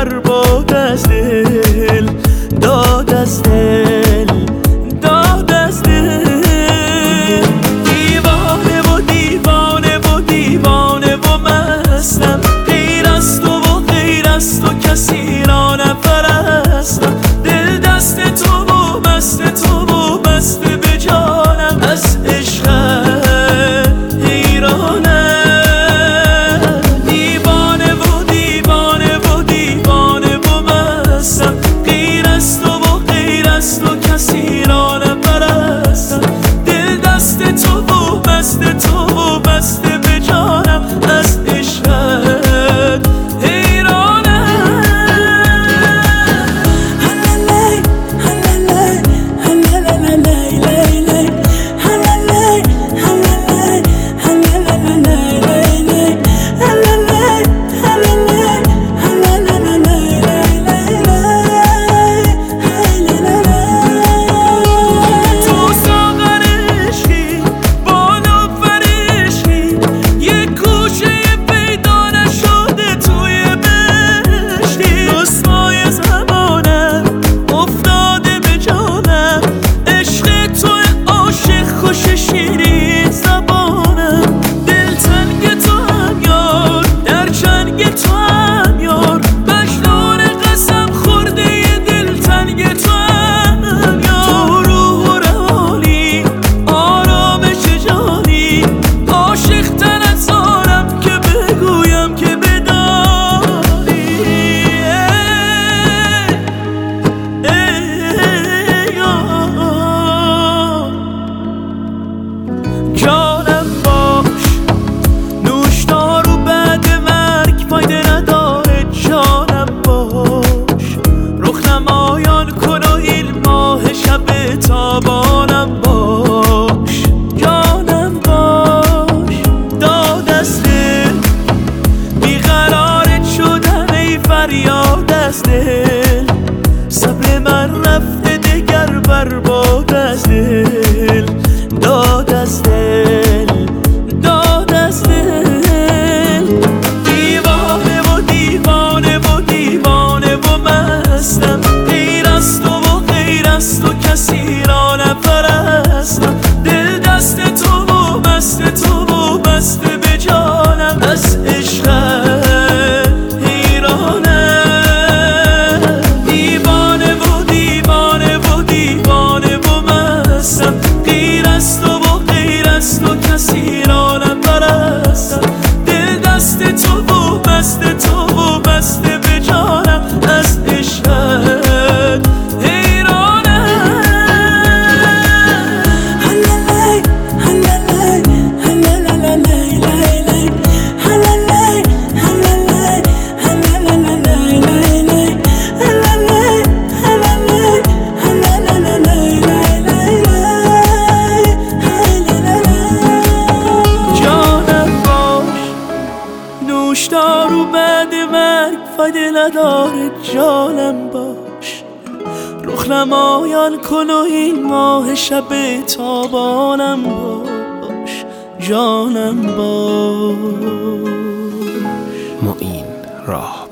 برباد از دل، داد از دل، داد از دل. دیوانه و دیوانه و دیوانه و مستم، غیر از تو و غیر از تو کسی را نپرستم. دل دست تو و مست تو و مست به جانم، از عشقت حیرانم. دیوانه و دیوانه و دیوانه و مستم، غیر از تو و غیر از تو کسی را نپرستم. دل دست تو و مست تو و مست به جانم، از عشقت حیرانم. جانم باش نوشدار و بعد مرگ فایده نداره. جانم باش رخ نمایان کن و این ماه شب تابانم باش. جانم باش داد از دل، بیقرارت شدم ای فریاد از دل. صبر من رفته دگر برباد از دل، داد از دل، داد از دل. دیوانه و دیوانه و دیوانه و مستم، غیر از تو و غیر از تو کسی را نپرستم. دل دست تو و مست تو و مست به جانم، از عشقت حیرانم. دیوانه و دیوانه و دیوانه و مستم، غیر از تو و غیر از تو کسی را نپرستم. دل دست تو و مست تو و مست به جانم، از عشقت حیرانم. نوشدار و بعد مرگ فایده نداره. جانم باش رخ نمایان کن و این ماه شب تابانم باش. جانم باش. معین راه